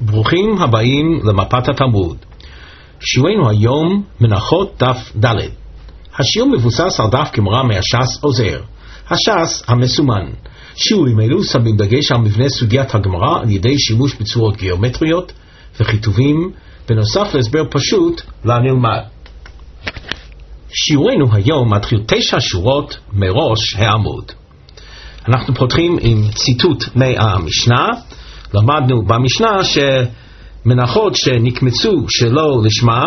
ברוכים הבאים למפת התלמוד. שיעורנו היום מנחות דף ד'. השיעור מבוסס על דף גמרא מהש"ס עוזר, הש"ס המסומן. שיעורים אלו שמים דגש על מבנה סוגיית הגמרא על ידי שימוש בצורות גיאומטריות וכיתובים, בנוסף להסבר פשוט לנלמד. שיעורנו היום מתחיל 9 שורות מראש העמוד. אנחנו פותחים עם ציטוט מהמשנה. למדנו במשנה שמנחות שנקמצו שלא לשמה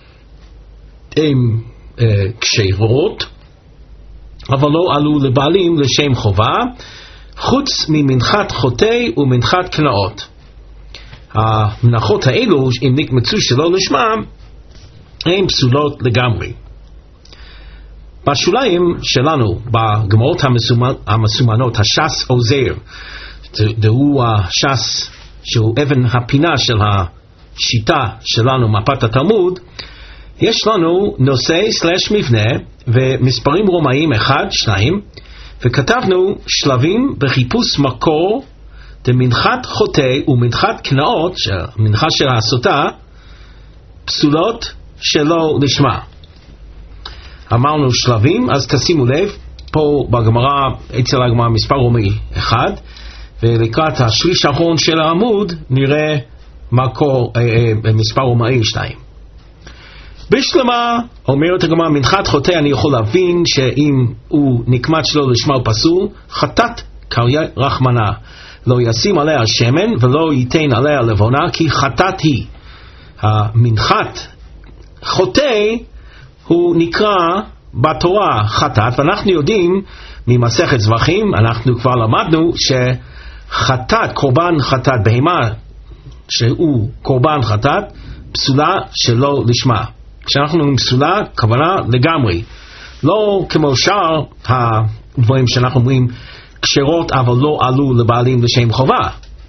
הם כשרות, אבל לא עלו לבעלים לשם חובה, חוץ ממנחת חוטא ומנחת קנאות. המנחות האלו, אם נקמצו שלא לשמה, הן פסולות לגמרי. בשוליים שלנו, בגמרות המסומנות, הש"ס עוזר, זהו הש"ס שהוא אבן הפינה של השיטה שלנו, מפת התלמוד, יש לנו נושא סלש מבנה ומספרים רומאיים 1, 2, וכתבנו שלבים בחיפוש מקור דמנחת חוטא ומנחת קנאות, המנחה של הסוטה, פסולות שלא לשמה. אמרנו שלבים, אז תשימו לב, פה בגמרא, אצל הגמרא מספר רומאי 1, ולקראת השליש האחרון של העמוד נראה מקור מספר רומאי 2. בשלמה אומרת הגמרא, מנחת חוטא אני יכול להבין שאם הוא נקמת שלא לשמה הוא פסול, חטאת קריה רחמנה, לא ישים עליה שמן ולא ייתן עליה לבונה כי חטאת היא. המנחת חוטא הוא נקרא בתורה חטאת, ואנחנו יודעים ממסכת זבחים, אנחנו כבר למדנו שחטאת, קורבן חטאת, בהמה שהוא קורבן חטאת, פסולה שלא לשמה. כשאנחנו אומרים פסולה, כוונה לגמרי, לא כמו שאר הדברים שאנחנו אומרים כשרות אבל לא עלו לבעלים לשם חובה.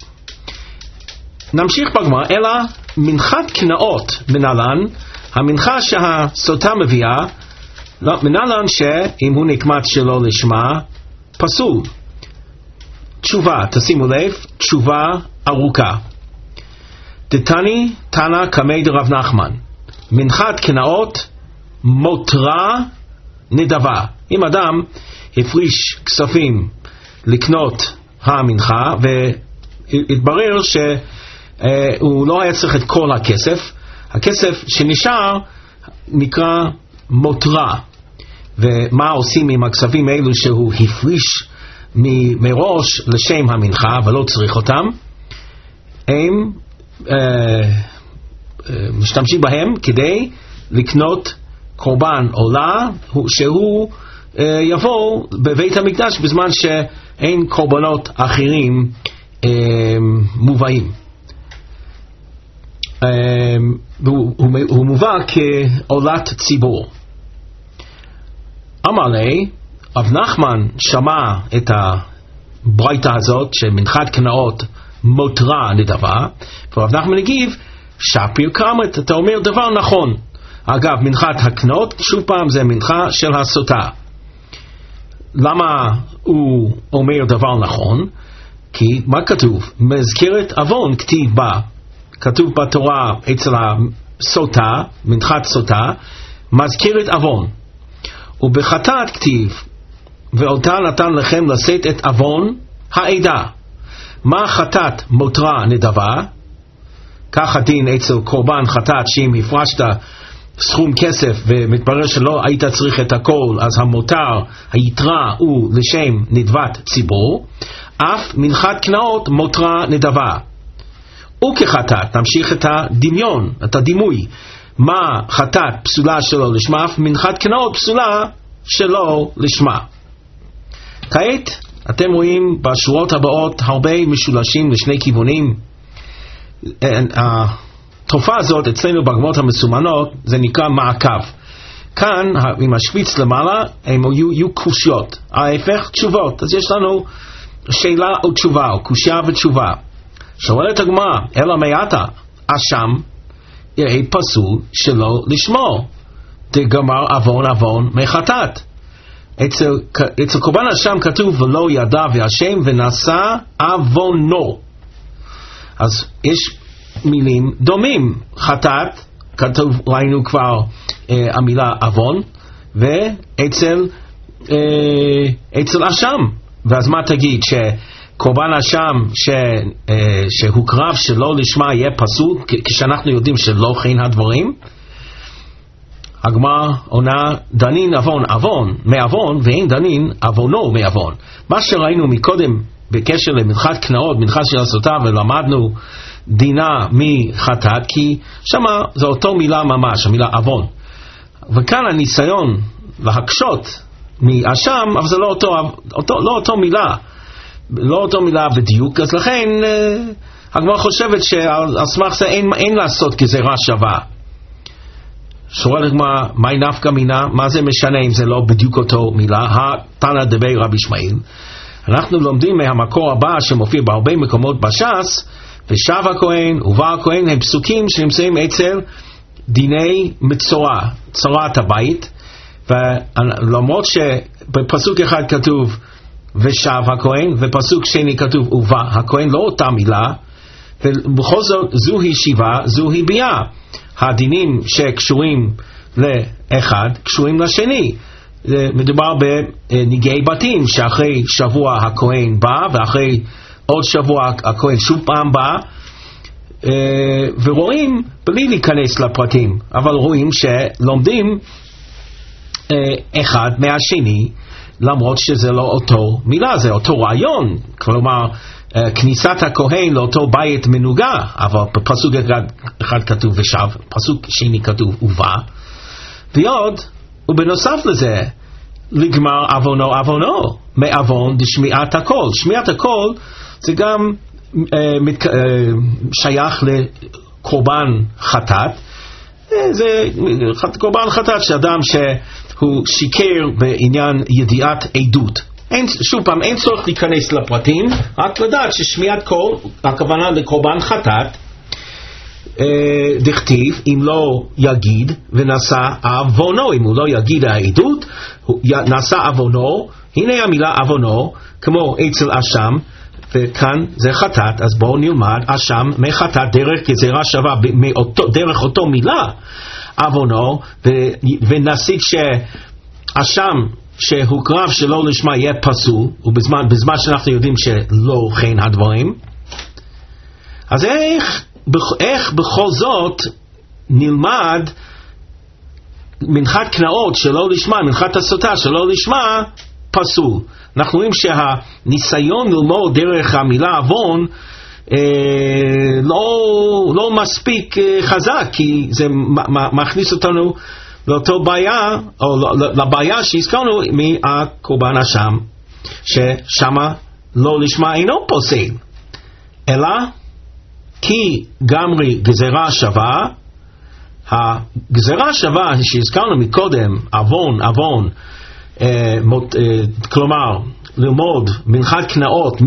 נמשיך בגמרא, אלא מנחת קנאות מנהלן, המנחה שהסוטה מביאה, מנהלן שאם הוא נקמת שלא לשמה פסול. תשובה, תשימו לב, תשובה ארוכה. דתני תנא קמי דרב נחמן, מנחת קנאות מותרה נדבה. אם אדם הפריש כספים לקנות המנחה והתברר שהוא לא היה צריך את כל הכסף, הכסף שנשאר נקרא מותרה. ומה עושים עם הכספים האלו שהוא הפריש מראש לשם המנחה ולא צריך אותם? הם משתמשים בהם כדי לקנות קורבן עולה שהוא יבוא בבית המקדש בזמן שאין קורבנות אחרים מובאים. הוא מובא כעולת ציבור. אמר לי, רב נחמן שמע את הברייתא הזאת שמנחת קנאות מותרה נדבה, ורב נחמן הגיב, שפיר קמת, אתה אומר דבר נכון. אגב, מנחת הקנאות, שוב פעם זה מנחה של הסוטה. למה הוא אומר דבר נכון? כי מה כתוב? מזכרת עוון כתיב בה. כתוב בתורה אצל הסוטה, מנחת סוטה, מזכרת עוון. ובחטאת כתיב, ואותה נתן לכם לשאת את עוון העדה. מה חטאת מותרה נדבה? כך הדין אצל קורבן חטאת, שאם הפרשת סכום כסף ומתברר שלא היית צריך את הכל, אז המותר, היתרה הוא לשם נדבת ציבור. אף מנחת קנאות מותרה נדבה. וכחטאת, נמשיך את הדמיון, את הדימוי. מה חטאת פסולה שלא לשמה, אף מנחת קנאות פסולה שלא לשמה. כעת אתם רואים בשורות הבאות הרבה משולשים לשני כיוונים. התופעה הזאת אצלנו בגמרות המסומנות זה נקרא מעקב. כאן עם השוויץ למעלה הם יהיו קושיות, ההפך תשובות. אז יש לנו שאלה או תשובה או קושיה ותשובה. שואלת הגמרא, אלא מעתה אשם יהיה פסול שלא לשמו, דגמר עוון עוון מחטאת. אצל קורבן אשם כתוב ולא ידע והשם ונשא עוונו. אז יש מילים דומים. חטאת, כתוב, ראינו כבר המילה אבון, ואצל אשם. ואז מה תגיד, שקורבן אשם שהוקרב שלא לשמה יהיה פסול, כשאנחנו יודעים שלא כן הדברים? הגמרא עונה, דנין אבון מאבון, ואין דנין אבונו מאבון. מה שראינו מקודם בקשר למנחת קנאות, מנחת של הסוטה, ולמדנו דינה מחטאת, כי שמה זו אותו מילה ממש, המילה אבון. וכאן הניסיון להקשות מאשם, אבל זה לא אותו מילה בדיוק, אז לכן הגמרא חושבת שעל סמך זה אין לעשות גזירה שווה. שואל הגמרא, מהי נפקא מינה? מה זה משנה אם זה לא בדיוק אותו מילה? התנא דבי רבי ישמעאל. אנחנו לומדים מהמקור הבא שמופיע בהרבה מקומות בש"ס, ושב הכהן ובא הכהן הם פסוקים שנמצאים אצל דיני מצורע, צורת הבית, ולמרות שבפסוק אחד כתוב ושב הכהן, ופסוק שני כתוב ובא הכהן, לא אותה מילה, ובכל זאת זוהי שיבה, זוהי ביאה. הדינים שקשורים לאחד קשורים לשני. מדובר בניגי בתים, שאחרי שבוע הכהן בא, ואחרי עוד שבוע הכהן שוב פעם בא, ורואים, בלי להיכנס לפרטים, אבל רואים שלומדים אחד מהשני, למרות שזה לא אותו מילה, זה אותו רעיון. כלומר, כניסת הכהן לאותו בית מנוגה, אבל בפסוק אחד כתוב ושב, פסוק שני כתוב ובא, ועוד, ובנוסף לזה, לגמר אבונו, מאבון דשמיעת הקול. שמיעת הקול זה גם שייך לקורבן חטאת. זה קורבן חטאת שאדם שהוא שיקר בעניין ידיעת עדות. שוב פעם, אין צורך להיכנס לפרטים, רק לדעת ששמיעת קול, הכוונה לקורבן חטאת, דכתיב, אם לא יגיד ונשא אבונו, אם הוא לא יגיד העדות, נשא אבונו. הנה המילה אבונו, כמו אצל אשם, וכאן זה חטאת. אז בואו נלמד אשם מחטאת דרך גזירה שווה, דרך אותו מילה אבונו, ונסית שאשם שהוקרב שלא לשמה יהיה פסול, ובזמן שאנחנו יודעים שלא כן הדברים. אז איך בכל זאת נלמד מנחת קנאות שלא לשמה, מנחת הסוטה שלא לשמה פסול? אנחנו רואים שהניסיון ללמוד דרך המילה אבון לא מספיק חזק, כי זה מכניס אותנו לאותו בעיה, או לבעיה שהזכרנו מהקורבן אשם, ששמה לא לשמה אינו פוסל, אלא כי גמרי גזירה שווה. הגזירה שווה שהזכרנו מקודם, אבון, כלומר ללמוד מנחת קנאות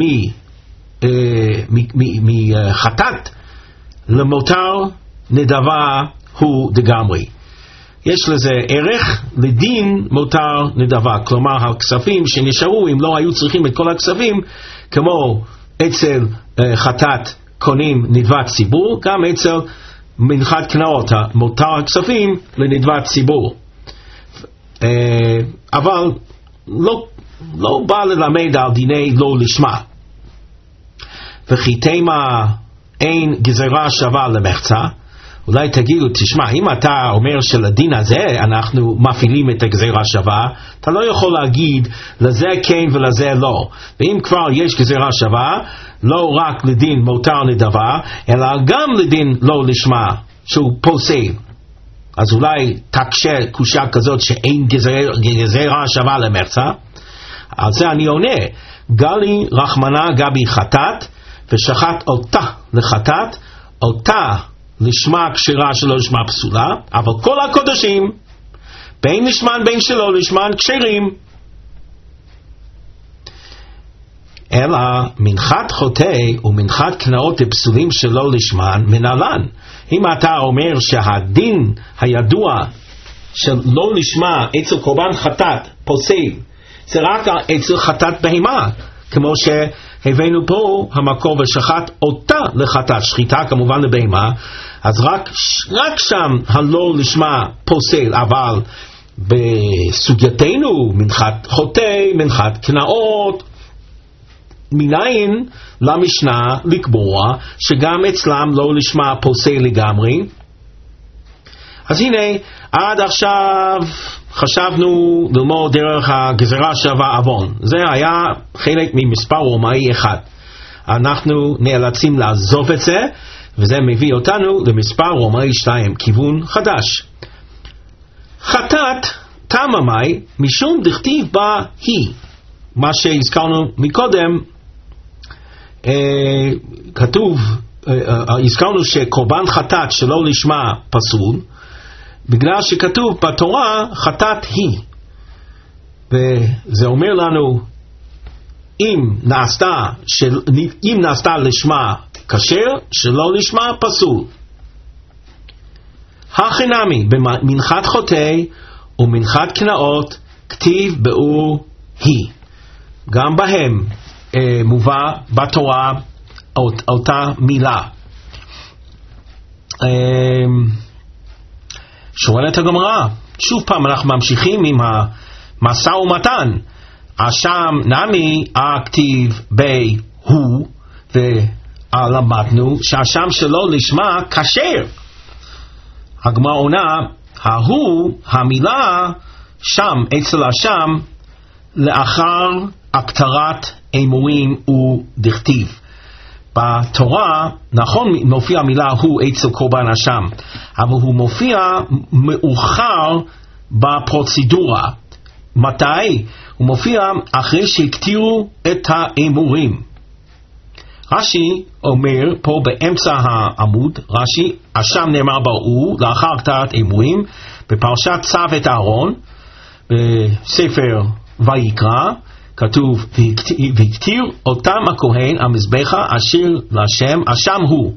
מחטאת למותר נדבה הוא דגמרי. יש לזה ערך לדין מותר נדבה, כלומר הכספים שנשארו, אם לא היו צריכים את כל הכספים, כמו אצל חטאת קונים נדבת ציבור, גם אצל מנחת קנאות מותר הכספים לנדבת ציבור. אבל לא בא ללמד על דיני לא לשמה. וכי תימה אין גזירה שווה למחצה. אולי תגידו, תשמע, אם אתה אומר שלדין הזה אנחנו מפעילים את הגזירה שווה, אתה לא יכול להגיד לזה כן ולזה לא. ואם כבר יש גזירה שווה, לא רק לדין מותר נדבה, אלא גם לדין לא לשמה, שהוא פוסל. אז אולי תקשה קושה כזאת שאין גזירה שווה למחצה. על זה אני עונה, גלי רחמנה גבי חטאת, ושחט אותה לחטאת, אותה לשמה כשרה שלא לשמה פסולה, אבל כל הקודשים, בין לשמן בין שלא לשמן, כשרים. אלא מנחת חוטא ומנחת קנאות פסולים שלא לשמן מנהלן. אם אתה אומר שהדין הידוע שלא לשמה אצל קורבן חטאת פוסל, זה רק אצל חטאת בהמה, כמו הבאנו פה המקור ושחט אותה לחטאת, שחיטה כמובן לבהמה, אז רק שם הלא לשמה פוסל, אבל בסוגייתנו מנחת חוטא, מנחת קנאות, מניין למשנה לקבוע שגם אצלם לא לשמה פוסל לגמרי. אז הנה, עד עכשיו חשבנו ללמוד דרך הגזרה שווה עוון. זה היה חלק ממספר רומאי אחד. אנחנו נאלצים לעזוב את זה, וזה מביא אותנו למספר רומאי 2, כיוון חדש. חטאת תממי משום דכתיב בה היא. מה שהזכרנו מקודם, כתוב, הזכרנו שקורבן חטאת שלא לשמה פסול, בגלל שכתוב בתורה חטאת היא. וזה אומר לנו, אם נעשתה לשמה כשר, שלא לשמה פסול. החינמי במנחת חוטא ומנחת קנאות כתיב באור היא. גם בהם מובא בתורה אותה מילה. שואלת הגמרא, שוב פעם אנחנו ממשיכים עם המשא ומתן. אשם נמי הכתיב בי הוא, ולמדנו שהאשם שלו לשמה כשר. הגמרא עונה, ההוא, המילה שם, אצל השם, לאחר הכתרת אמורים ודכתיב. בתורה, נכון מופיע המילה הוא אצל קורבן אשם, אבל הוא מופיע מאוחר בפרוצדורה. מתי? הוא מופיע אחרי שהקטירו את האמורים. רש"י אומר פה באמצע העמוד, רש"י, אשם נאמר באור לאחר הכתרת אמורים, בפרשת צו את אהרון, בספר ויקרא, כתוב, והקטיר אותם הכהן המזבחה אשר להשם, אשם הוא.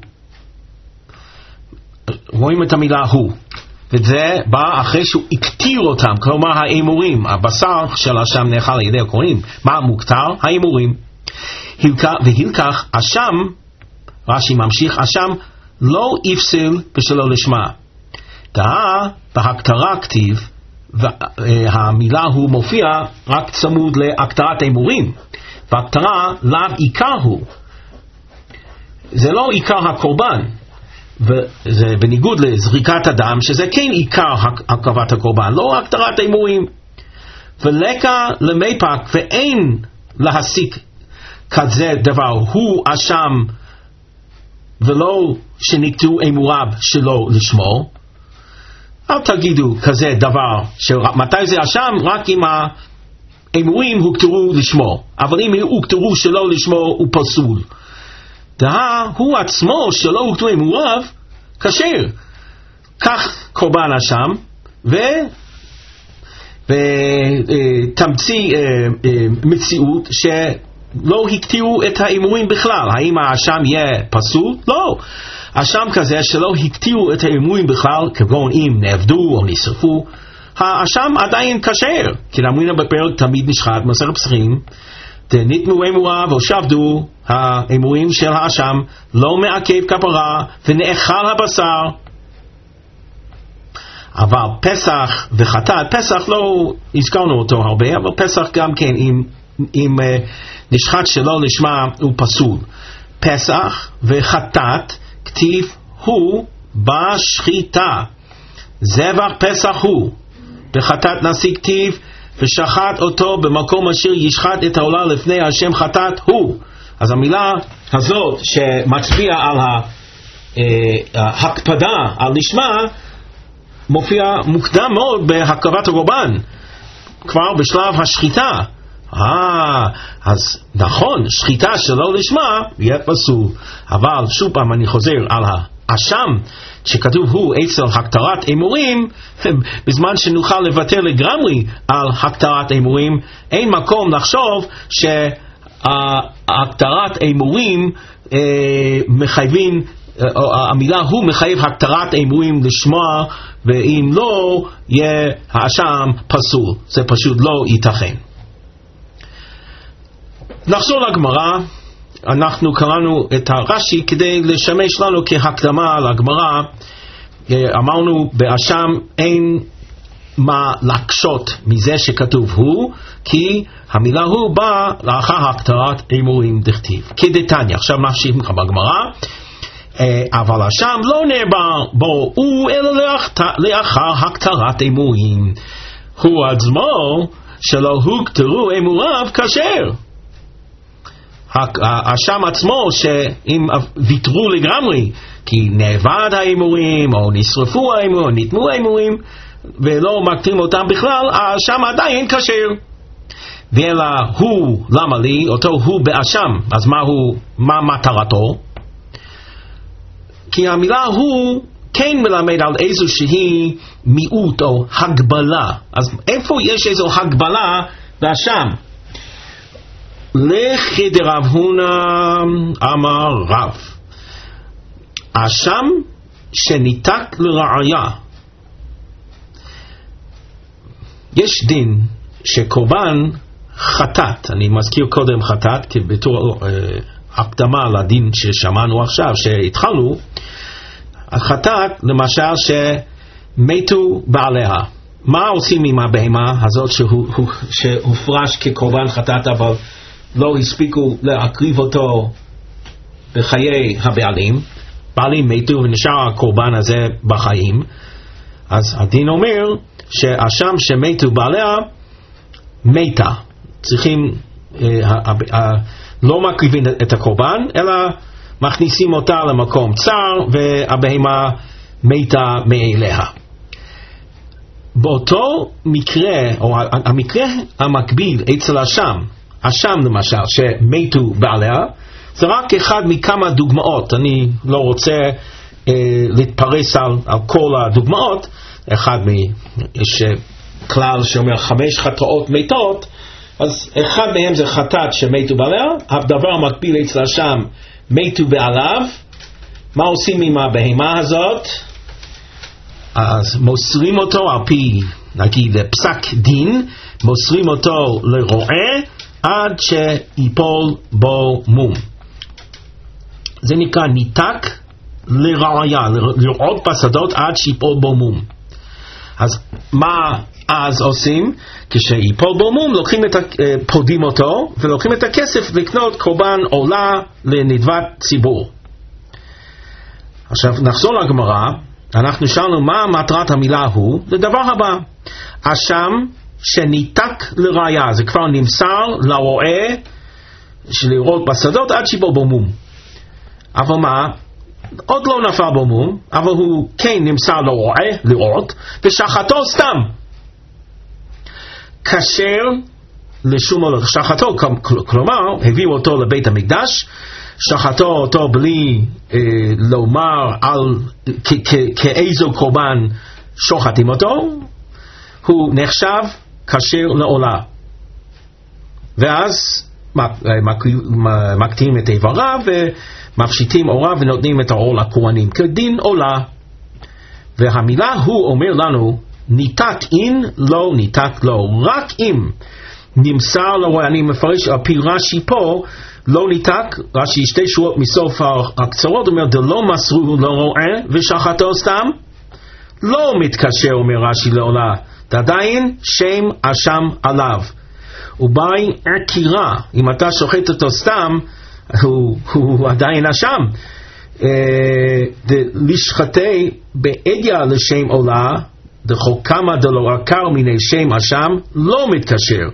רואים את המילה הוא. וזה בא אחרי שהוא הקטיר אותם, כלומר האמורים, הבשר של אשם נאכל על ידי הכהנים. מה מוקטר? האמורים. והילקח אשם, רש"י ממשיך, אשם לא יפסל בשלו לשמה. דהה בהקטרה כתיב, והמילה הוא מופיע רק צמוד להקטרת האמורים, והקטרה לאו עיקר הוא, זה לא עיקר הקורבן, וזה בניגוד לזריקת הדם שזה כן עיקר הקרבת הקורבן, לא הקטרת האמורים. ולקה למפק, ואין להסיק כזה דבר, הוא אשם ולא שנקטרו אמוריו שלא לשמו. אל תגידו כזה דבר, מתי זה אשם? רק אם האמורים הוקטרו לשמו, אבל אם הוקטרו שלא לשמו הוא פסול. דהה הוא עצמו שלא הוקטרו אמוריו כשר. כך קורבן אשם, ותמציא מציאות שלא הקטירו את האמורים בכלל. האם האשם יהיה פסול? לא. אשם כזה שלא הקטירו את האמורים בכלל, כגון אם נעבדו או נשרפו, האשם עדיין כשר. כי למרינה בפרק תמיד נשחט מסכת פסחים, נטמעו אמוריו או שבדו, האמורים של האשם לא מעכב כפרה ונאכל הבשר. אבל פסח וחטאת, פסח לא הזכרנו אותו הרבה, אבל פסח גם כן אם נשחט שלא לשמה הוא פסול. פסח וחטאת כתיב הוא בשחיטה, זבח פסח הוא, בחטאת נשיא כתיב ושחט אותו במקום אשר ישחט את העולה לפני השם חטאת הוא. אז המילה הזאת שמצביע על ההקפדה על לשמה מופיע מוקדם מאוד בהקרבת הקורבן, כבר בשלב השחיטה. אז נכון, שחיטה שלא לשמה יהיה פסול. אבל שוב פעם אני חוזר על האשם שכתוב הוא אצל הקטרת אמורים, בזמן שנוכל לוותר לגמרי על הקטרת אמורים, אין מקום לחשוב שהקטרת אמורים מחייבים, המילה הוא מחייב הקטרת אמורים לשמה, ואם לא יהיה האשם פסול. זה פשוט לא ייתכן. נחזור לגמרא, אנחנו קראנו את הרש"י כדי לשמש לנו כהקדמה לגמרא. אמרנו באשם אין מה להקשות מזה שכתוב הוא, כי המילה הוא באה לאחר הכתרת אמורים דכתיב כדתניא. עכשיו נמשיך בגמרא. אבל אשם לא נאמר בו הוא אלא לאחר הכתרת אמורים, הוא עצמו שלא הוכתרו אמוריו כשר. האשם עצמו שאם ויתרו לגמרי כי נאבד האמורים או נשרפו האמורים או נתמו האמורים ולא מקטים אותם בכלל, האשם עדיין כשר. ואלא הוא, למה לי? אותו הוא באשם, אז מה מטרתו? כי המילה הוא כן מלמד על איזושהי מיעוט או הגבלה. אז איפה יש איזו הגבלה באשם? לכי דרב הונא אמר רב, אשם שניתק לראיה. יש דין שקורבן חטאת, אני מזכיר קודם חטאת כבתור הקדמה לדין ששמענו עכשיו שהתחלנו. החטאת למשל שמתו בעליה, מה עושים עם הבהמה הזאת שהופרש כקורבן חטאת אבל לא הספיקו להקריב אותו בחיי הבעלים? בעלים מתו ונשאר הקורבן הזה בחיים. אז הדין אומר שאשם שמתו בעליה מתה, צריכים לא מקריבים את הקורבן אלא מכניסים אותה למקום צר והבהמה מתה מאליה. באותו מקרה או המקרה המקביל אצל אשם למשל שמתו בעליה, זה רק אחד מכמה דוגמאות. אני לא רוצה להתפרס על כל הדוגמאות. יש כלל שאומר 5 חטאות מתות, אז אחד מהם זה חטאת שמתו בעליה. הדבר המקביל אצל אשם מתו בעליו, מה עושים עם הבהמה הזאת? אז מוסרים אותו על פי נגיד פסק דין, מוסרים אותו לרועה עד שיפול בו מום. זה נקרא ניתק לראיה, לרעות בשדות עד שיפול בו מום. אז מה אז עושים? כשיפול בו מום פודים אותו ולוקחים את הכסף לקנות קורבן עולה לנדבת ציבור. עכשיו נחזור לגמרא. אנחנו שאלנו מה מטרת המילה הוא. לדבר הבא, אשם שניתק לראיה, זה כבר נמסר לרועה שלראות בשדות עד שיפול בו מום. אבל מה? עוד לא נפל בו מום, אבל הוא כן נמסר לרועה לראות ושחטו סתם. כשר לשום שחטו, כלומר הביאו אותו לבית המקדש, שחטו אותו בלי לומר על כאיזו קורבן שוחטים אותו, הוא נחשב כשר לעולה. ואז מקטינים את איבריו ומפשיטים אוריו ונותנים את האור לכהנים כדין עולה. והמילה הוא אומר לנו ניתק אין לא ניתק לא, רק אם נמסר לרועה. אני מפרש על פי רש"י פה לא ניתק, רש"י 2 שורות מסוף הקצרות אומר דלא מסרו לרועה ושחטו סתם, לא מתקשר אומר רש"י לעולה, עדיין שם אשם עליו. ובאי עקירה, אם אתה שוחט אותו סתם הוא עדיין אשם. לשחטי בעדיה לשם עולה דכל כמה דלא עקר מיני שם אשם לא מתקשר.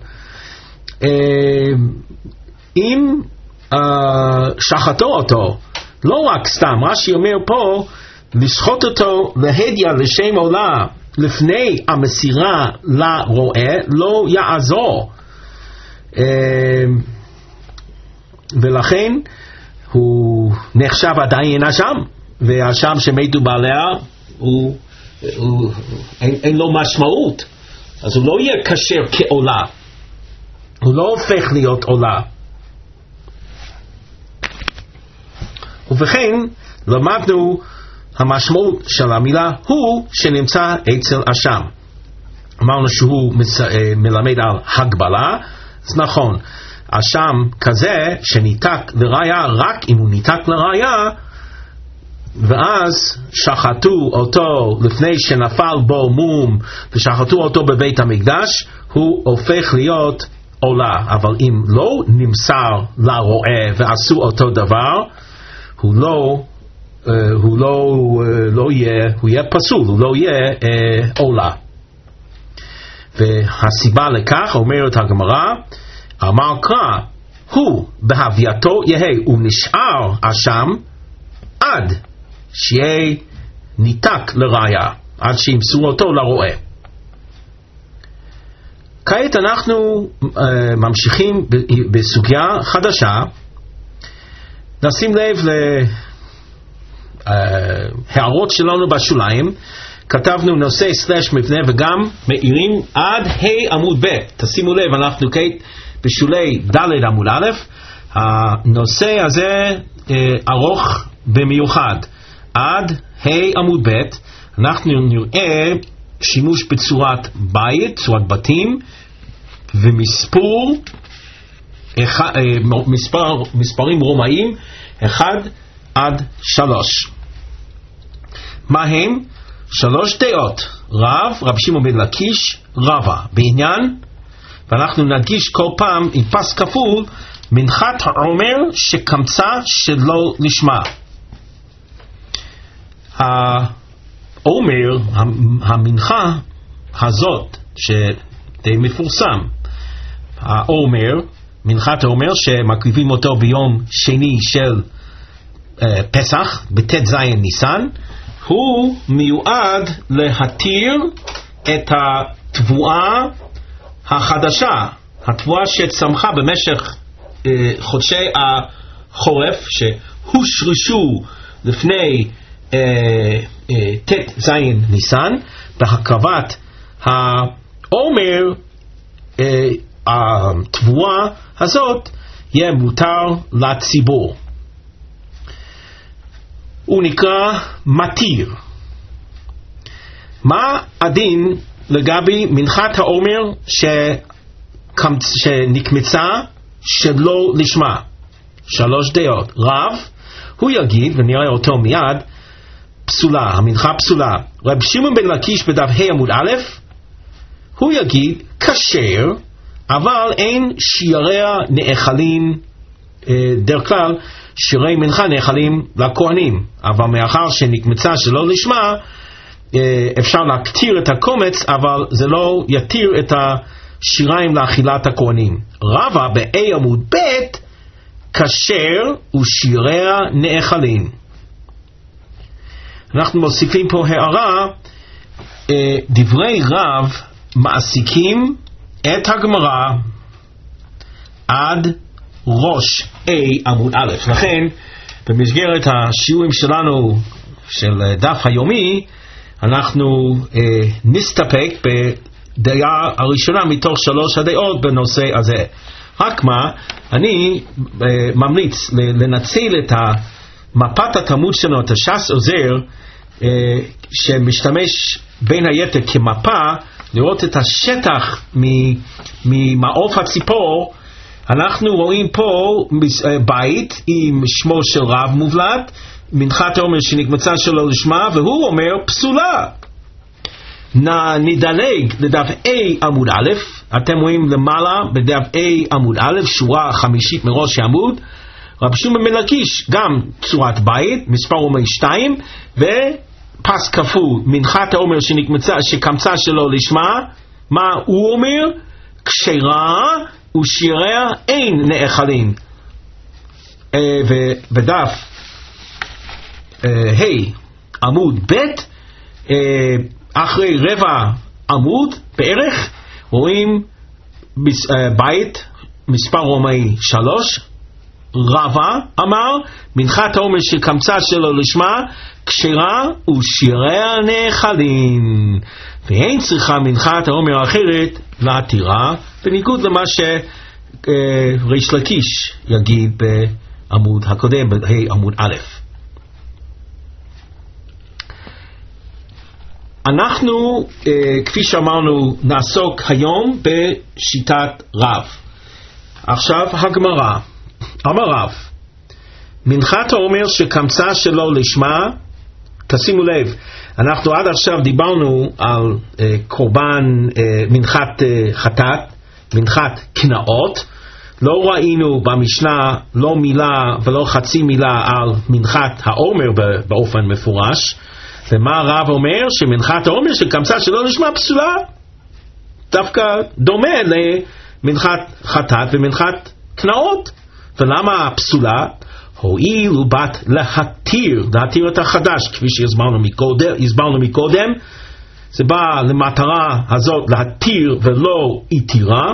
אם שחטו אותו לא רק סתם, רש"י אומר פה לשחוט אותו להדיה לשם עולה לפני המסירה לרועה לא יעזור, ולכן הוא נחשב עדיין אשם, והאשם שמתו בעליה אין לו משמעות, אז הוא לא יהיה כשר כעולה, הוא לא הופך להיות עולה. ובכן למדנו המשמעות של המילה הוא שנמצא אצל אשם. אמרנו שהוא מלמד על הגבלה, אז נכון, אשם כזה שניתק לראיה רק אם הוא ניתק לראיה, ואז שחטו אותו לפני שנפל בו מום ושחטו אותו בבית המקדש, הוא הופך להיות עולה. אבל אם לא נמסר לרועה ועשו אותו דבר, הוא יהיה פסול, הוא לא יהיה עולה. והסיבה לכך, אומרת הגמרא, אמר קרא, הוא בהווייתו יהי, הוא נשאר אשם עד שיהיה ניתק לראיה, עד שימסרו אותו לרועה. כעת אנחנו ממשיכים בסוגיה חדשה. נשים לב להערות שלנו בשוליים. כתבנו נושא סלש מבנה וגם מאירים עד עמוד ב'. תשימו לב, אנחנו כעת בשולי ד' עמוד א'. הנושא הזה ארוך במיוחד. עד עמוד ב' אנחנו נראה שימוש בצורת בית, צורת בתים, ומספור מספרים רומאיים 1 עד 3. מה הם? 3 דעות, רב שמעון בן לקיש, רבא, בעניין, ואנחנו נדגיש כל פעם עם פס כפול, מנחת העומר שקמצא שלא לשמה. העומר, המנחה הזאת שדי מפורסם, העומר, מנחת העומר שמקריבים אותו ביום שני של פסח בט"ז ניסן, הוא מיועד להתיר את התבואה החדשה, התבואה שצמחה במשך חודשי החורף שהושרשו לפני ט"ז ניסן. בהקרבת העומר התבואה הזאת יהיה מותר לציבור. הוא נקרא מתיר. מה הדין לגבי מנחת העומר שנקמצה שלא לשמה? 3 דעות. רב, הוא יגיד, ונראה אותו מיד, פסולה, המנחה פסולה. רב שמעון בן לקיש בדף ה' עמוד א', הוא יגיד כשר, אבל אין שיריה נאכלים, דרך כלל שירי מנחה נאכלים לכהנים, אבל מאחר שנקמצה שלא לשמה, אפשר להקטיר את הקומץ, אבל זה לא יתיר את השיריים לאכילת הכהנים. רבא ב-A עמוד ב' כשר ושיריה נאכלים. אנחנו מוסיפים פה הערה, דברי רב מעסיקים את הגמרא עד ראש A עמוד א'. לכן במסגרת השיעורים שלנו של דף היומי אנחנו נסתפק בדעה הראשונה מתוך 3 הדעות בנושא הזה. רק מה, אני ממליץ לנצל את מפת התלמוד שלנו, את הש"ס עוזר, שמשתמש בין היתר כמפה, לראות את השטח ממעוף הציפור. אנחנו רואים פה בית עם שמו של רב מובלט, מנחת העומר שנקמצה שלו לשמה, והוא אומר פסולה. נדלג לדף A עמוד א', אתם רואים למעלה בדף A עמוד א', שורה 5 מראש העמוד, רב שמעון בן לקיש, גם צורת בית, מספר רומאי 2, ופס כפול, מנחת העומר שקמצה שלו לשמה. מה הוא אומר? כשרה ושיריה אין נאכלים. ובדף עמוד ב', אחרי רבע עמוד בערך, רואים בית, מספר רומאי 3, רבא אמר, מנחת העומר שקמצה שלו לשמה, כשרה ושיריה נאכלים, ואין צריכה מנחת העומר אחרת להתירה, בניגוד למה שריש לקיש יגיד בעמוד הקודם, עמוד א'. אנחנו, כפי שאמרנו, נעסוק היום בשיטת רב. עכשיו הגמרא, אמר רב, מנחת העומר שקמצה שלו לשמה, תשימו לב, אנחנו עד עכשיו דיברנו על קורבן מנחת חטאת, מנחת קנאות, לא ראינו במשנה לא מילה ולא חצי מילה על מנחת העומר באופן מפורש. ומה הרב אומר? שמנחת העומר שקמצה שלא לשמה פסולה, דווקא דומה למנחת חטאת ומנחת קנאות. ולמה פסולה? הואיל ובת להתיר את החדש, כפי שהסברנו מקודם, זה בא למטרה הזאת להתיר ולא התירה.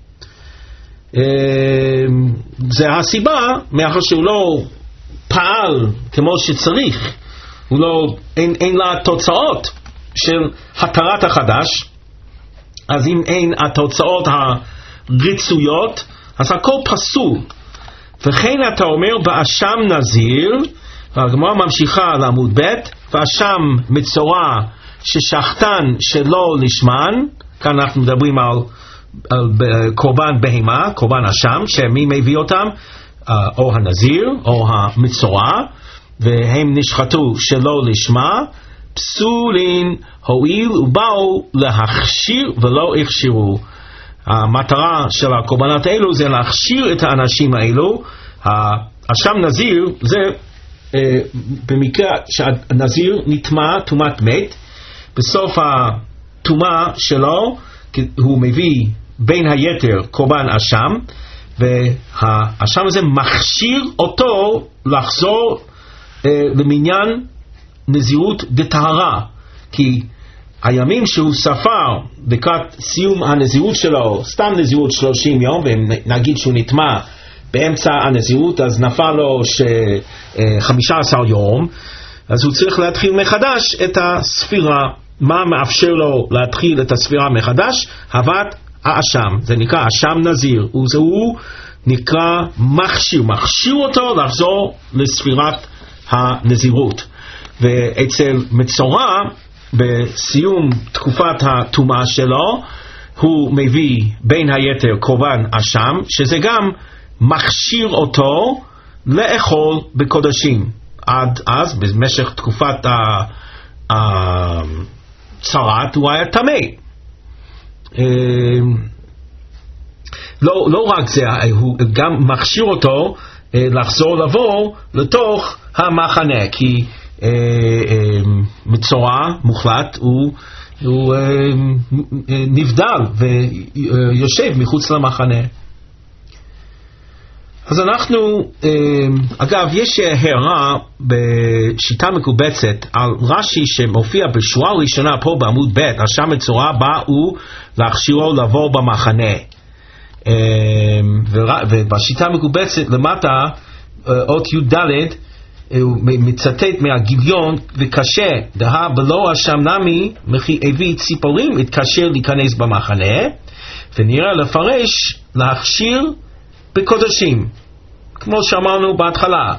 זה הסיבה, מאחר שהוא לא פעל כמו שצריך, אין לה תוצאות של התרת החדש, אז אם אין התוצאות הרצויות, אז הכל פסול. וכן אתה אומר באשם נזיר, והגמרא ממשיכה לעמוד ב', ואשם מצורע ששחטן שלא לשמן, כאן אנחנו מדברים על קורבן בהמה, קורבן אשם, שמי מביא אותם? או הנזיר או המצורע, והם נשחטו שלא לשמה, פסולין הואיל ובאו להכשיר ולא הכשירו. המטרה של הקורבנות האלו זה להכשיר את האנשים האלו. האשם נזיר זה במקרה שהנזיר נטמע טומאת מת, בסוף הטומאה שלו הוא מביא בין היתר קורבן אשם, והאשם הזה מכשיר אותו לחזור למניין נזירות דטהרה, כי הימים שהוא ספר לקראת סיום הנזירות שלו, סתם נזירות 30 יום, ונגיד שהוא נטמע באמצע הנזירות, אז נפל לו 15 יום, אז הוא צריך להתחיל מחדש את הספירה. מה מאפשר לו להתחיל את הספירה מחדש? הבאת האשם, זה נקרא אשם נזיר, הוא נקרא מכשיר אותו לחזור לספירת הנזירות. ואצל מצורע, בסיום תקופת הטומאה שלו, הוא מביא בין היתר קורבן אשם, שזה גם מכשיר אותו לאכול בקודשים. עד אז, במשך תקופת הצרת, הוא היה טמא. לא רק זה, הוא גם מכשיר אותו לחזור לבוא לתוך המחנה, כי מצורע מוחלט הוא נבדל ויושב מחוץ למחנה. אז אנחנו, אגב, יש הערה בשיטה מקובצת על רש"י שמופיע בשורה ראשונה פה בעמוד ב', אשם מצורע באו להכשירו לעבור במחנה. ובשיטה המקובצת למטה, אות י"ד, הוא מצטט מהגיליון, וקשה דהה בלא אשם נמי מכי הביא ציפורים התקשר להיכנס במחנה, ונראה לפרש להכשיר בקודשים, כמו שאמרנו בהתחלה.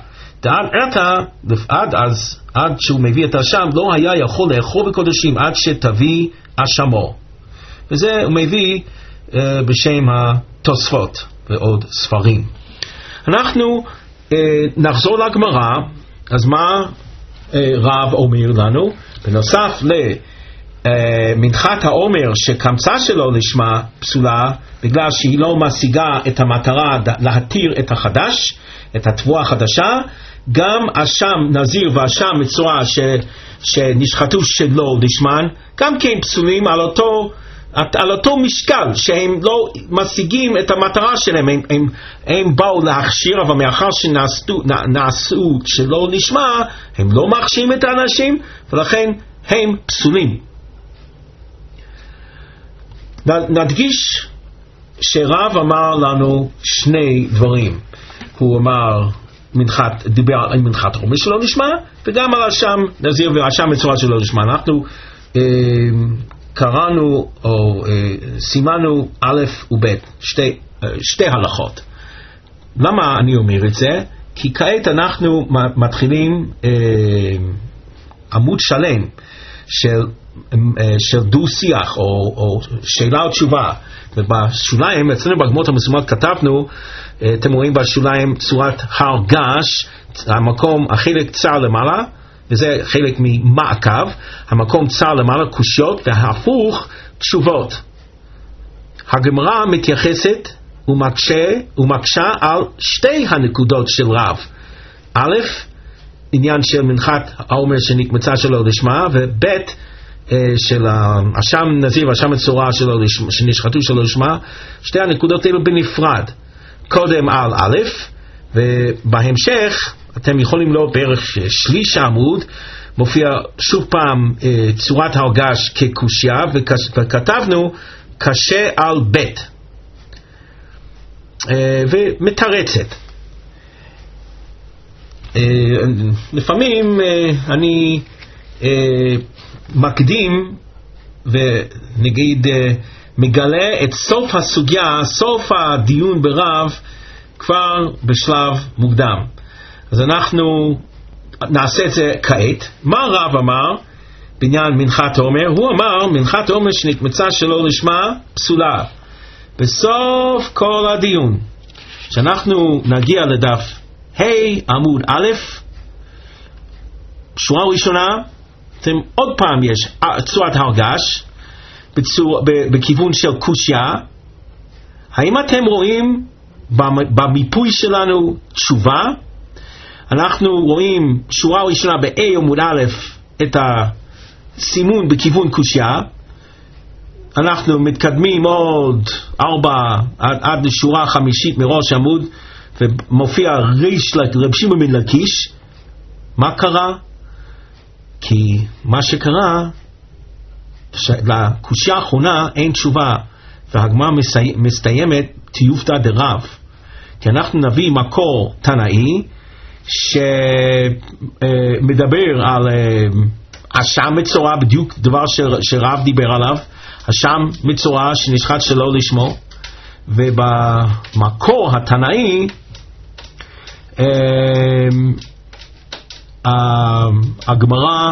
עד שהוא מביא את האשם לא היה יכול לאכול בקודשים עד שתביא אשמו, וזה הוא מביא בשם התוספות ועוד ספרים. אנחנו נחזור לגמרא. אז מה רב אומר לנו? בנוסף למנחת העומר שקמצה שלו לשמה פסולה בגלל שהיא לא משיגה את המטרה להתיר את החדש, את התבואה החדשה, גם אשם נזיר ואשם מצורע שנשחטו שלא לשמן גם כן פסולים על אותו משקל, שהם לא משיגים את המטרה שלהם. הם באו להכשיר, אבל מאחר שנעשו שלא נשמע, הם לא מכשירים את האנשים, ולכן הם פסולים. נדגיש שרב אמר לנו שני דברים. הוא אמר דיבר על מנחת העומר שלא נשמע, וגם על אשם נזיר ואשם מצורע שלא נשמע. אנחנו קראנו או סימנו א' וב', שתי הלכות. למה אני אומר את זה? כי כעת אנחנו מתחילים עמוד שלם של דו-שיח או שאלה או תשובה. ובשוליים, אצלנו בגמות המסומות כתבנו, אתם רואים בשוליים צורת הרגש, המקום, החלק צר למעלה, וזה חלק ממעקב, המקום צר למעלה קושיות, וההפוך תשובות. הגמרא מתייחסת ומקשה על שתי הנקודות של רב. א', עניין של מנחת העומר שנקמצה שלו לשמה, וב' של אשם נזיר ואשם מצורע שלו שנשחטו שלו לשמה. שתי הנקודות האלו בנפרד, קודם על א', ובהמשך אתם יכולים לראות בערך שליש העמוד מופיע שוב פעם צורת הרגש כקושיה, וכתבנו קשה על ב' ומתרצת. לפעמים אני מקדים ונגיד מגלה את סוף הסוגיה, סוף הדיון ברב כבר בשלב מוקדם. אז אנחנו נעשה את זה כעת. מה הרב אמר בעניין מנחת העומר? הוא אמר מנחת העומר שנקמצה שלא לשמה פסולה. בסוף כל הדיון שאנחנו נגיע לדף עמוד א', שורה ראשונה, אתם עוד פעם יש צורת הרגש בכיוון של קושיה. האם אתם רואים במיפוי שלנו תשובה? אנחנו רואים שורה ראשונה עמוד א' את הסימון בכיוון קושיה. אנחנו מתקדמים עוד 4 עד לשורה 5 מראש עמוד, ומופיע ריש רב שמעון בן לקיש. מה קרה? כי מה שקרה, לקושיה האחרונה אין תשובה, והגמרא מסתיימת תיובתא דרב, כי אנחנו נביא מקור תנאי שמדבר על אשם מצורע, בדיוק דבר שרב דיבר עליו, אשם מצורע שנשחט שלא לשמו. ובמקור התנאי הגמרא,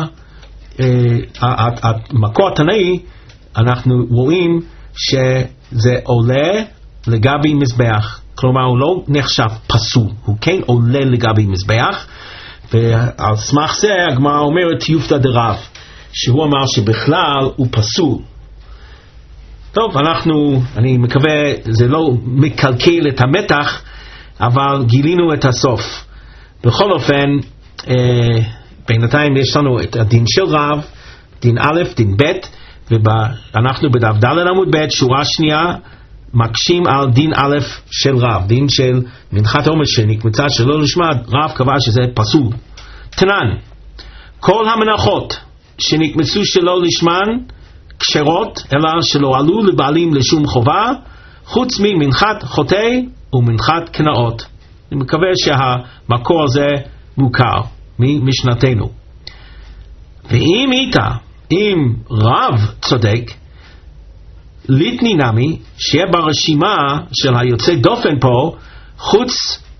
המקור התנאי, אנחנו רואים שזה עולה לגבי מזבח, כלומר הוא לא נחשב פסול, הוא כן עולה לגבי מזבח, ועל סמך זה הגמרא אומרת תיובתא דרב, שהוא אמר שבכלל הוא פסול. טוב, אני מקווה זה לא מקלקל את המתח, אבל גילינו את הסוף. בכל אופן, בינתיים יש לנו את הדין של רב, דין א', דין ב', ואנחנו בדף ד' עמוד ב', שורה שנייה, מקשים על דין א' של רב, דין של מנחת העומר שנקמצה שלא לשמה, רב קבע שזה פסול. תנן, כל המנחות שנקמצו שלא לשמן כשרות, אלא שלא עלו לבעלים לשום חובה, חוץ ממנחת חוטא ומנחת קנאות. אני מקווה שהמקור הזה מוכר ממשנתנו. ואם אם רב צודק, ליתני נמי, שיהיה ברשימה של היוצא דופן פה, חוץ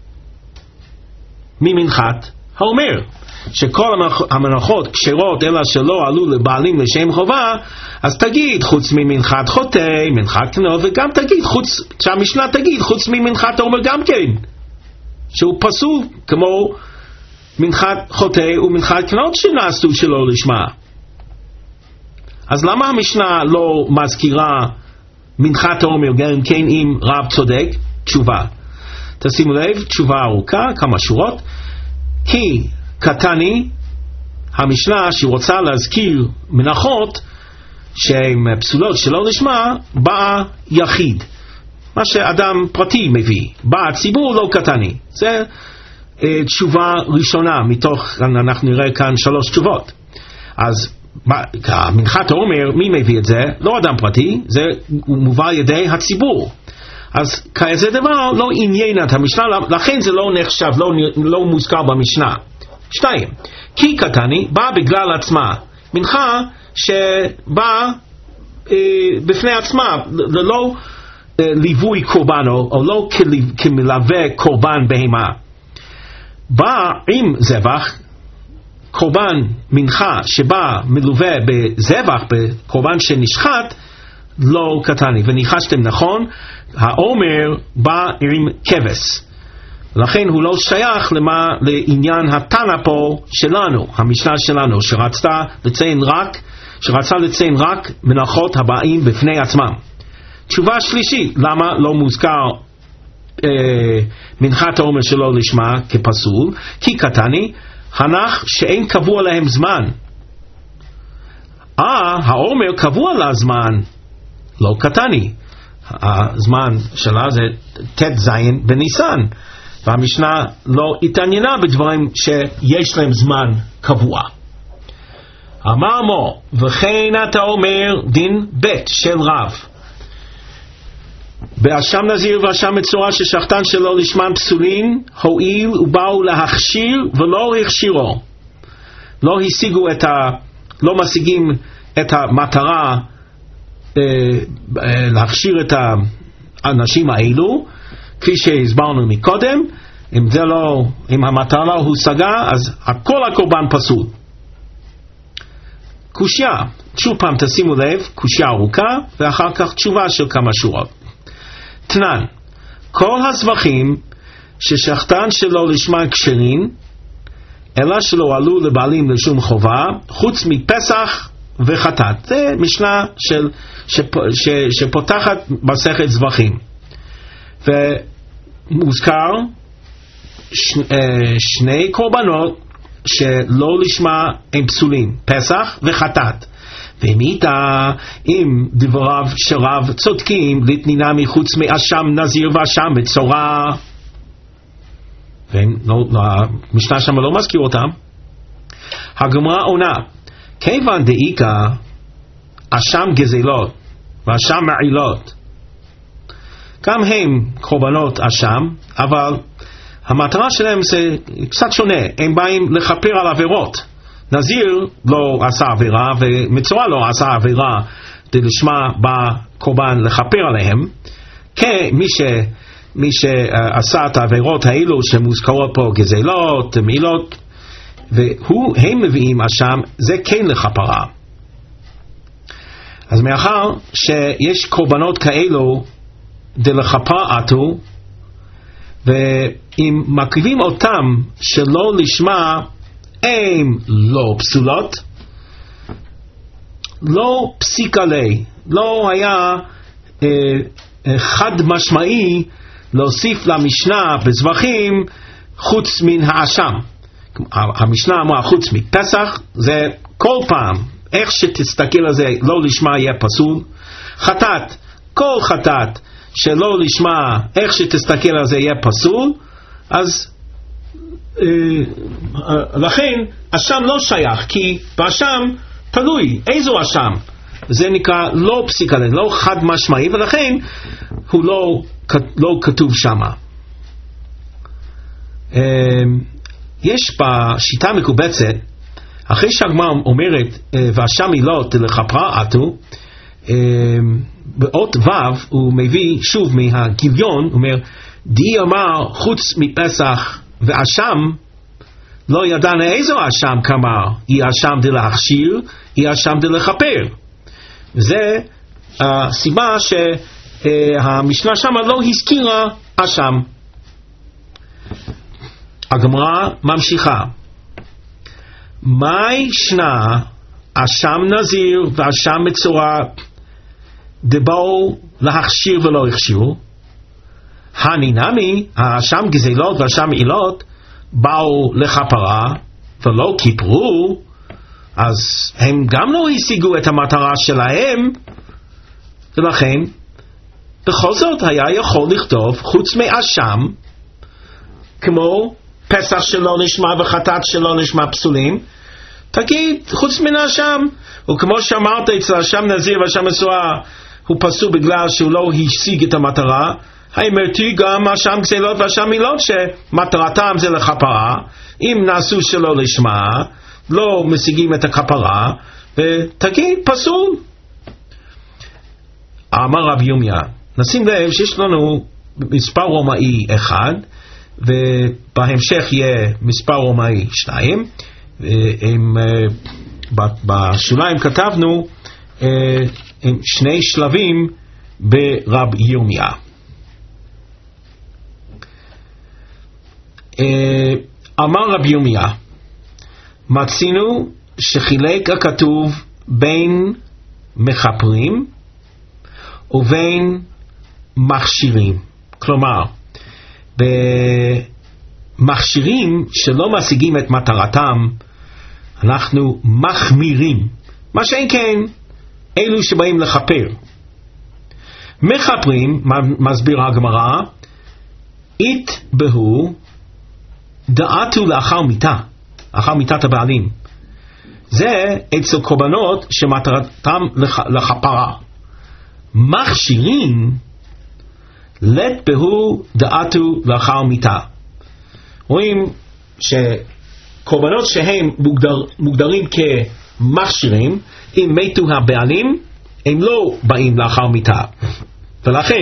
ממנחת העומר, שכל המנחות כשרות אלא שלא עלו לבעלים לשם חובה, אז תגיד חוץ ממנחת חוטא, מנחת קנאות, וגם תגיד שהמשנה תגיד חוץ ממנחת העומר גם כן, שהוא פסול כמו מנחת חוטא ומנחת קנאות שנעשו שלא לשמה. אז למה המשנה לא מזכירה מנחת העומר גם כן אם רב צודק? תשובה, תשימו לב, תשובה ארוכה, כמה שורות. היא קטני, המשנה שרוצה להזכיר מנחות שהן פסולות שלא לשמה, באה יחיד, מה שאדם פרטי מביא, באה ציבור לא קטני. זה תשובה ראשונה מתוך, אנחנו נראה כאן 3 תשובות. אז מנחת העומר, מי מביא את זה? לא אדם פרטי, זה מובא ידי הציבור. אז כזה דבר לא עניין את המשנה, לכן זה לא נחשב, לא מוזכר במשנה. 2, כי קטני בא בגלל עצמה, מנחה שבא בפני עצמה, ללא ליווי קורבנו, או לא כמלווה קורבן בהמה, בא עם זבח, קורבן מנחה שבא מלווה בזבח, בקורבן שנשחט, לא קטני. וניחשתם נכון, העומר בא עם כבש, לכן הוא לא שייך לעניין התנא פה שלנו, המשנה שלנו, שרצה לציין רק מנחות הבאים בפני עצמם. תשובה שלישית, למה לא מוזכר מנחת העומר שלא לשמה כפסול? כי קטני, הנח שאין קבוע להם זמן. העומר קבוע לה זמן, לא קטני. הזמן שלה זה ט"ז בניסן, והמשנה לא התעניינה בדברים שיש להם זמן קבוע. אמר מו, וכן אתה אומר דין בית של רב. באשם נזיר ואשם מצורע ששחטן שלא לשמם פסולין, הועיל ובאו להכשיר ולא הכשירו. לא משיגים את המטרה להכשיר את האנשים האלו, כפי שהסברנו מקודם. אם המטרה לא הושגה, אז כל הקורבן פסול. קושיה, שוב פעם תשימו לב, קושיה ארוכה ואחר כך תשובה של כמה שורות. תנן, כל הזבחים ששחטן שלא לשמה כשרים, אלא שלא עלו לבעלים לשום חובה, חוץ מפסח וחטאת. זה משנה שפותחת מסכת זבחים. ומוזכר שני קורבנות שלא לשמה הם פסולים, פסח וחטאת. אם דבריו של רב צודקים, לתנינה מחוץ מאשם נזיר ואשם מצורע. המשנה שם לא מזכיר אותם. הגמרא עונה, כיוון דאיקה אשם גזלות ואשם מעילות, גם הם קורבנות אשם, אבל המטרה שלהם זה קצת שונה. הם באים לכפר על עבירות. נזיר לא עשה עבירה ומצורע לא עשה עבירה, לשמה בא קורבן לכפר עליהם. מי שעשה את העבירות האלו שמוזכרות פה, גזלות, מעילות, והם מביאים אשם, זה כן לכפרה. אז מאחר שיש קורבנות כאלו דלכפר עטו, ואם מקריבים אותם שלא לשמה, הם לא פסולות, לא פסיק עלי, לא היה חד משמעי להוסיף למשנה בזבחים חוץ מן האשם. המשנה אמרה חוץ מפסח, זה כל פעם, איך שתסתכל על זה, לא לשמה יהיה פסול. חטאת, כל חטאת שלא לשמה, איך שתסתכל על זה יהיה פסול. אז לכן אשם לא שייך, כי באשם תלוי איזו אשם, זה נקרא לא פסיקה, לא חד משמעי, ולכן הוא לא כתוב שמה. יש בשיטה מקובצת, אחרי שהגמרא אומרת ואשם עילות לכפרה עטו, באות ו' הוא מביא שוב מהגיליון, הוא אומר די אמר חוץ מפסח ואשם, לא ידענו איזו אשם כמה, היא אשם דלהכשיר, היא אשם דלכפר. וזה הסיבה שהמשנה שמה לא הזכירה אשם. הגמרא ממשיכה, מהי שנה אשם נזיר ואשם מצורע דבאו להכשיר ולא הכשירו? הנינמי, האשם גזלות ואשם מעילות באו לכפרה ולא כיפרו, אז הם גם לא השיגו את המטרה שלהם, ולכן בכל זאת היה יכול לכתוב חוץ מאשם, כמו פסח שלא נשמע וחטאת שלא נשמע פסולים, תגיד חוץ מן האשם. וכמו שאמרת, אצל אשם נזיר ואשם מצורע הוא פסול בגלל שהוא לא השיג את המטרה, האמרתי גם אשם גזלות ואשם מעילות שמטרתם זה לכפרה, אם נעשו שלא לשמה לא משיגים את הכפרה, ותגיד פסול. אמר רב יומיה, נשים לב שיש לנו מספר רומאי אחד, ובהמשך יהיה מספר רומאי 2, בשוליים כתבנו שני שלבים ברב ירמיה. אמר רב ירמיה, מצינו שחילק הכתוב בין מחפרים ובין מכשירים. כלומר, במכשירים שלא משיגים את מטרתם, אנחנו מחמירים. מה שאין כן, אלו שבאים לחפר. מחפרים, מסביר הגמרא, התבהו דעתו לאחר מיתה, אחר מיתת הבעלים. זה אצל קורבנות שמטרתם לכפרה. מכשירים לתבהו דעתו לאחר מיתה. רואים שקורבנות שהם מוגדרים כמכשירים, אם מתו הבעלים, הם לא באים לאחר מיתה. ולכן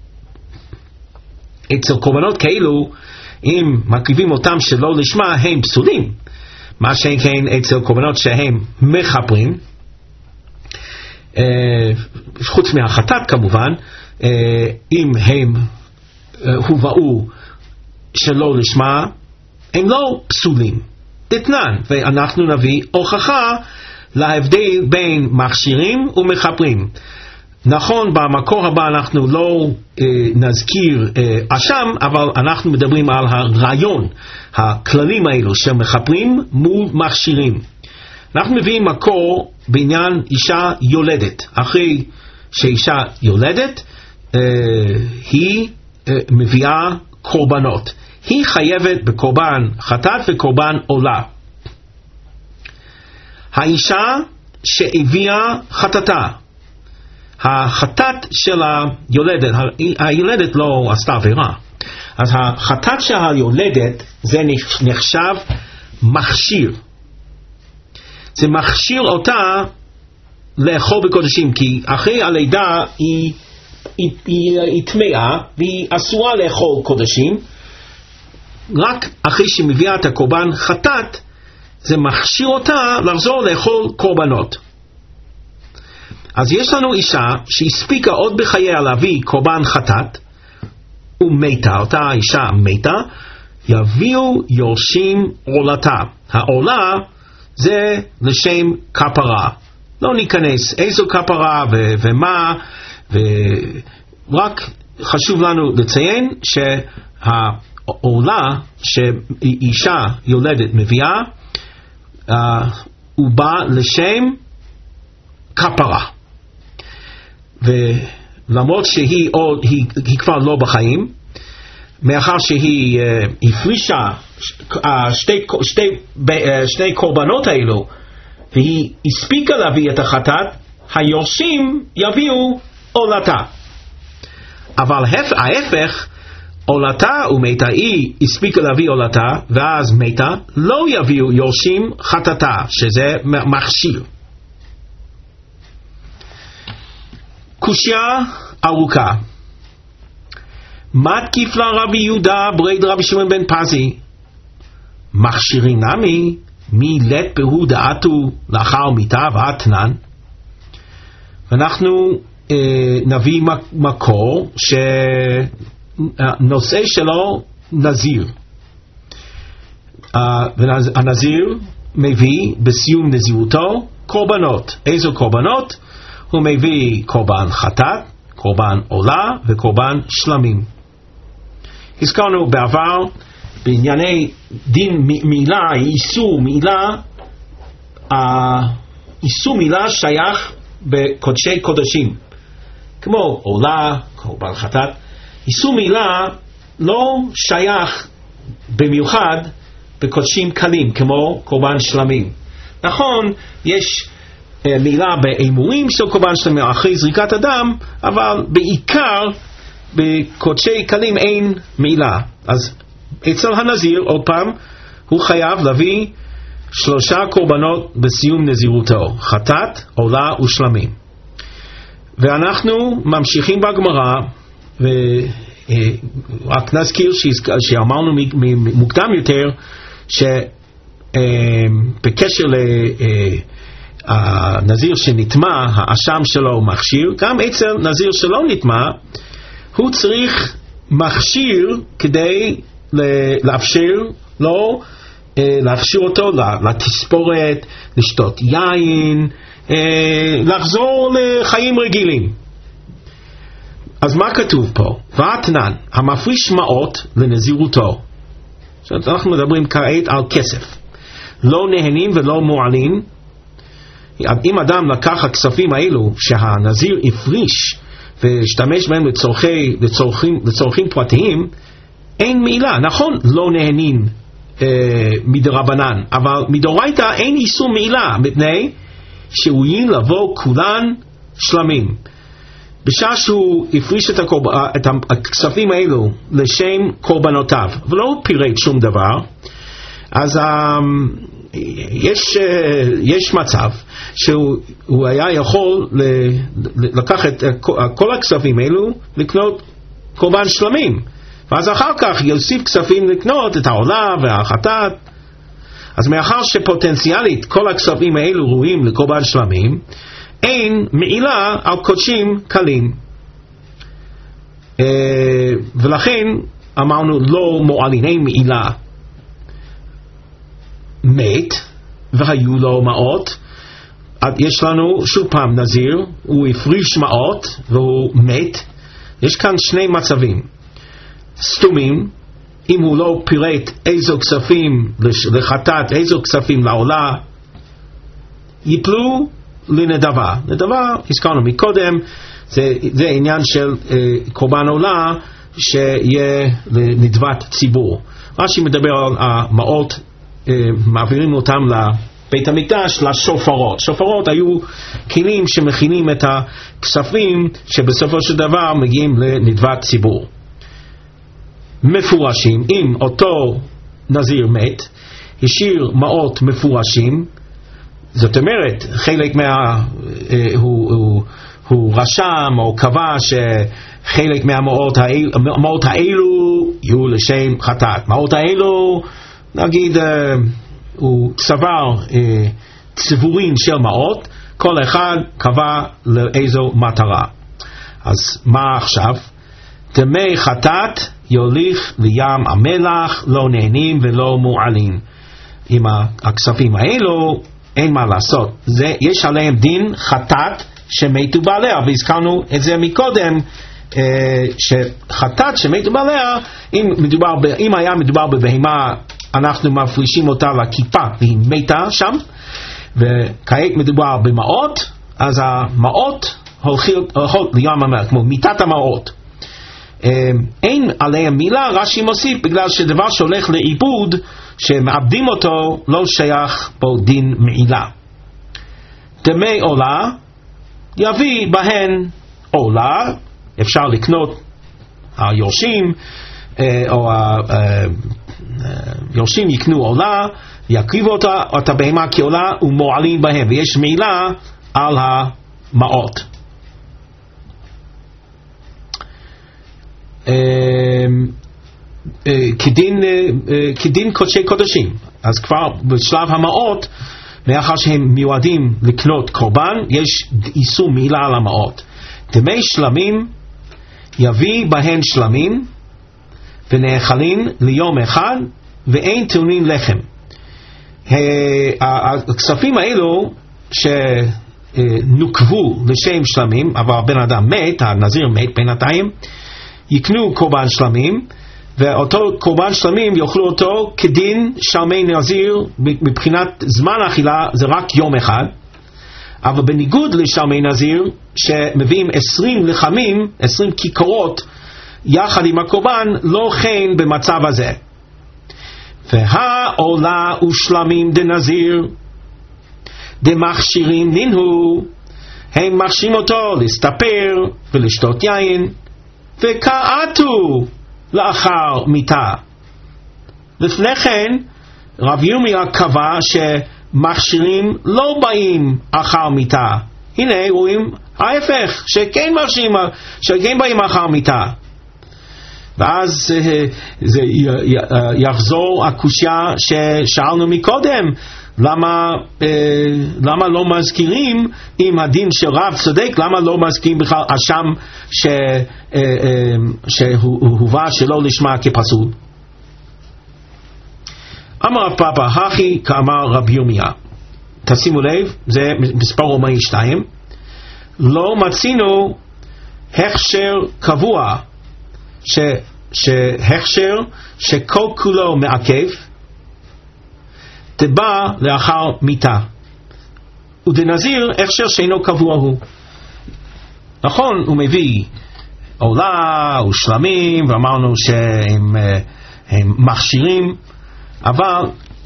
אצל קורבנות כאלו, אם מקריבים אותם שלא לשמה, הם פסולים. מה שאין כן אצל קורבנות שהם מחפרים, חוץ מהחטאת כמובן, אם הם הובאו שלא לשמה, הם לא פסולים. תתנן, ואנחנו נביא הוכחה להבדל בין מכשירים ומחפרים. נכון, במקור הבא אנחנו לא נזכיר אשם, אבל אנחנו מדברים על הרעיון, הכללים האלו של מחפרים מול מכשירים. אנחנו מביאים מקור בעניין אישה יולדת. אחרי שאישה יולדת, היא מביאה קורבנות. היא חייבת בקורבן חטאת וקורבן עולה. האישה שהביאה חטאתה, החטאת של היולדת, היולדת לא עשתה עבירה, אז החטאת של היולדת זה נחשב מכשיר. זה מכשיר אותה לאכול בקודשים, כי אחרי הלידה היא טמאה והיא אסורה לאכול קודשים. רק אחרי שמביאה את הקורבן חטאת, זה מכשיר אותה לחזור לאכול קורבנות. אז יש לנו אישה שהספיקה עוד בחייה להביא קורבן חטאת ומתה, אותה אישה מתה, יביאו יורשים עולתה. העולה זה לשם כפרה. לא ניכנס איזו כפרה ומה, ורק חשוב לנו לציין שהעולה שאישה יולדת מביאה, הוא בא לשם כפרה. ולמרות שהיא כבר לא בחיים, מאחר שהיא הפרישה שתי קורבנות האלו, והיא הספיקה להביא את החטאת, היורשים יביאו עולתה. אבל ההפך, עולתה ומתה, היא הספיקה להביא עולתה ואז מתה, לא יביאו יורשים חטאתה, שזה מכשיר. קושיה ארוכה. מה תקיף לה רבי יהודה ברד רבי שמעון בן פזי? מכשירים נמי מילת בהו דעתו לאחר מיתה ואתנן. ואנחנו נביא מקור שנושא שלו נזיר. והנזיר מביא בסיום נזירותו קורבנות. איזו קורבנות? הוא מביא קורבן חטאת, קורבן עולה וקורבן שלמים. הזכרנו בעבר בענייני דין מילה, איסור מילה, איסור מילה שייך בקודשי קודשים, כמו עולה, קורבן חטאת. איסור מילה לא שייך במיוחד בקודשים קלים, כמו קורבן שלמים. נכון, יש מילה באימורים של קורבן שלמים אחרי זריקת הדם, אבל בעיקר בקודשי קלים אין מילה. אז אצל הנזיר, עוד פעם, הוא חייב להביא 3 קורבנות בסיום נזירותו, חטאת, עולה ושלמים. ואנחנו ממשיכים בגמרא, ורק נזכיר שאמרנו מוקדם יותר, בקשר לנזיר שנטמע, האשם שלו מכשיר, גם אצל נזיר שלא נטמע, הוא צריך מכשיר כדי לאפשר לו, להכשיר אותו לתספורת, לשתות יין, לחזור לחיים רגילים. אז מה כתוב פה? ואתנן, המפריש מעות לנזירותו. אנחנו מדברים כעת על כסף. לא נהנים ולא מועלים. אם אדם לקח הכספים האלו שהנזיר הפריש והשתמש בהם לצורכים פרטיים, אין מעילה. נכון, לא נהנים מדרבנן, אבל מדאורייתא אין איסור מעילה, מפני שראויים לבוא כולן שלמים. בשעה שהוא הפריש את הכספים האלו לשם קורבנותיו ולא פירט שום דבר, אז יש מצב שהוא היה יכול לקחת כל הכספים האלו לקנות קורבן שלמים, ואז אחר כך יוסיף כספים לקנות את העולה והחטאת. אז מאחר שפוטנציאלית כל הכספים האלו ראויים לקורבן שלמים, אין מעילה על קודשים קלים. ולכן אמרנו לא מועלין, אין מעילה. מת והיו לו מעות, יש לנו שוב פעם נזיר, הוא הפריש מעות והוא מת. יש כאן שני מצבים סתומים. אם הוא לא פירט איזו כספים לחטאת, איזו כספים לעולה, ייפלו לנדבה. נדבה, הזכרנו מקודם, זה עניין של קורבן עולה שיהיה לנדבת ציבור. רש"י מדבר על המעות, מעבירים אותם לבית המקדש, לשופרות. שופרות היו כלים שמכינים את הכספים שבסופו של דבר מגיעים לנדבת ציבור. מפורשים, אם אותו נזיר מת, השאיר מעות מפורשים, זאת אומרת, חלק הוא רשם או קבע שחלק מהמעות האלו יהיו לשם חטאת. מעות האלו, נגיד, הוא צבר צבורים של מעות, כל אחד קבע לאיזו מטרה. אז מה עכשיו? דמי חטאת יוליך לים המלח, לא נהנים ולא מועלים. עם הכספים האלו אין מה לעשות, יש עליהם דין חטאת שמתו בעליה, והזכרנו את זה מקודם, שחטאת שמתו בעליה, אם היה מדובר בבהמה, אנחנו מפרישים אותה לכיפה והיא מתה שם, וכעת מדובר במעות, אז המעות הולכות לים המלח, כמו מיתת המעות. אין עליהם מילה, רש"י מוסיף, בגלל שדבר שהולך לאיבוד, שמאבדים אותו, לא שייך בו דין מעילה. דמי עולה, יביא בהן עולה, אפשר לקנות היורשים, או היורשים יקנו עולה, יקריבו אותה, את הבהמה כעולה, ומועלים בהם, ויש מעילה על המעות. כדין קודשי קודשים. אז כבר בשלב המעות, מאחר שהם מיועדים לקנות קורבן, יש איסור מעילה על המעות. דמי שלמים, יביא בהן שלמים ונאכלים ליום אחד, ואין טעונים לחם. הכספים האלו שנוקבו לשם שלמים, אבל בן אדם מת, הנזיר מת בינתיים, יקנו קורבן שלמים, ואותו קורבן שלמים יאכלו אותו כדין שלמי נזיר. מבחינת זמן האכילה זה רק יום אחד, אבל בניגוד לשלמי נזיר שמביאים 20 לחמים, 20 כיכרות יחד עם הקורבן, לא כן במצב הזה. והעולה ושלמים דנזיר דמכשירים נינהו, הם מכשירים אותו להסתפר ולשתות יין, וכעתו לאחר מיתה. לפני כן רב ירמיה קבע שמכשירים לא באים אחר מיתה. הנה רואים ההפך, שכן מכשירים, שכן באים אחר מיתה. ואז זה יחזור הקושיה ששאלנו מקודם, למה לא מזכירים, אם הדין של רב צודק, למה לא מזכירים בכלל אשם שהובא שלא לשמה כפסול? אמר רב פאפא, הכי כאמר רבי ירמיה. תשימו לב, זה מספר רומאי 2, לא מצינו הכשר קבוע, שהכשר שכל כולו מעכב, תבא לאחר מיתה. ודנזיר הכשר שאינו קבוע הוא. נכון, הוא מביא עולה ושלמים, ואמרנו שהם מכשירים, אבל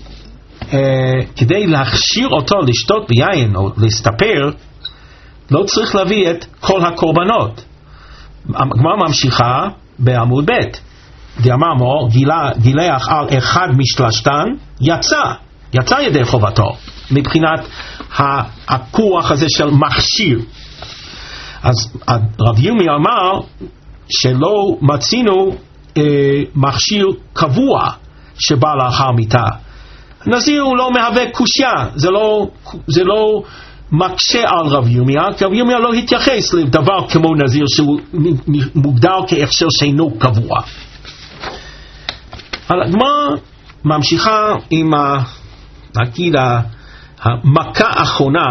כדי להכשיר אותו לשתות ביין או להסתפר, לא צריך להביא את כל הקורבנות. הגמרא ממשיכה בעמוד ב', דאמר גילח על אחד משלושתן, יצא ידי חובתו, מבחינת הכוח הזה של מכשיר. אז רב ירמיה אמר שלא מצינו מכשיר קבוע שבא לאחר מיתה. נזיר הוא לא מהווה קושיה, זה לא מקשה על רב ירמיה, כי רב ירמיה לא התייחס לדבר כמו נזיר שהוא מוגדר כהכשר שאינו קבוע. הגמרא ממשיכה עם נגיד המכה האחרונה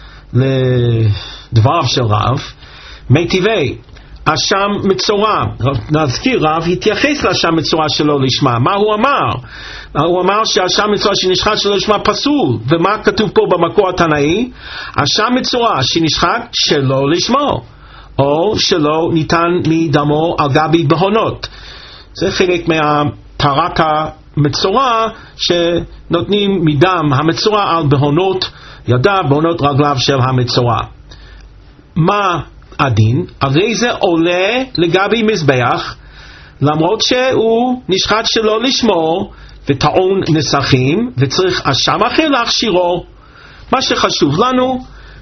לדבריו של רב, מיטיבי אשם מצורע. נזכיר, רב התייחס לאשם מצורע שלא לשמה. מה הוא אמר? הוא אמר שאשם מצורע שנשחט שלא לשמה פסול. ומה כתוב פה במקור התנאי? אשם מצורע שנשחט שלא לשמו, או שלא ניתן מדמו על גבי בהונות. זה חלק מהפרת המצורע שנותנים מדם המצורע על בהונות ידיו, בהונות רגליו של המצורע. מה הדין? הרי זה עולה לגבי מזבח, למרות שהוא נשחט שלא לשמו וטעון נסכים, וצריך אשם אחר להכשירו. מה שחשוב לנו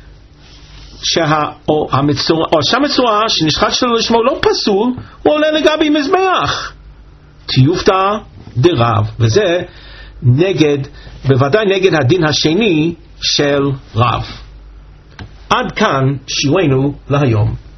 שהאשם מצורע שנשחט שלא לשמו לא פסול, הוא עולה לגבי מזבח. תיופתא דרב, וזה בוודאי נגד הדין השני של רב. עד כאן שיעורנו להיום.